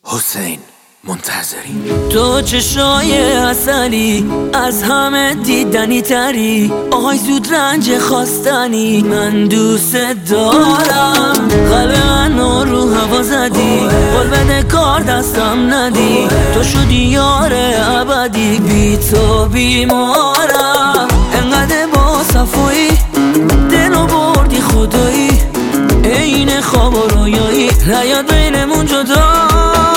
حسین منتظری. تو چشای عسلی از همه دیدنی تری، آهای زود رنج خواستنی، من دوست دارم. قلب منو رو هوا زدی، قول بده کار دستم ندی، تو شدی یار ابدی، بی تو بیمارم. انقدر با صفایی دلو بردی خدایی، این خواب و رویایی نیاد بینمون جدا.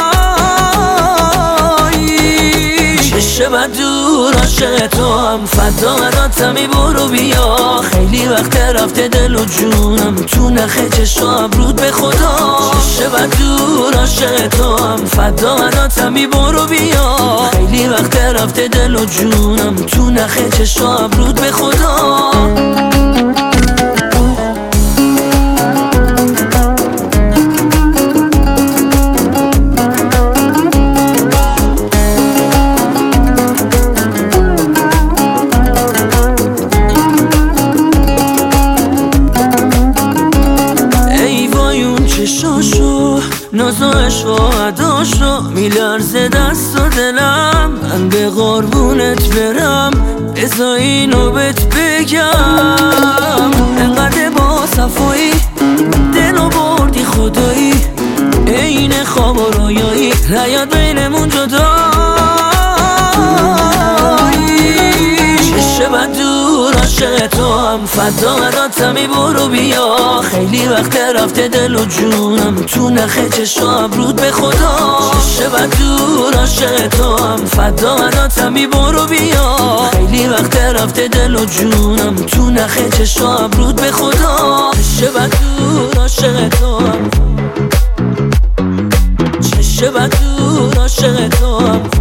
شب دور عاشق تو هم، فدا مداتمی برو بیا، خیلی وقت رفته دل و جونم تو نخه چشم ابرود به خدا. شب دور عاشق تو هم، فدا مداتمی برو بیا، خیلی وقت رفته دل و جونم تو نخه چشم ابرود به خدا. چشاشو ناز و عشق و عداشو میلرزه دست و دلم، من به قربونت برم بذار اینو بهت بگم. انقدر با صفایی دلو بردی خدایی، این خواب و رویایی نیاد بینمون جدایی. شب دور عاشق تو هم، فدا مداتمی برو بیا، خیلی وقت رفته دل و جونم تو نخه چشم ابرود به خدا. شب دور عاشق تو هم، فدا مداتمی برو بیا، خیلی وقت رفته دل و جونم تو نخه چشم ابرود به خدا. شب دور عاشق تو هم، شب دور عاشق تو هم.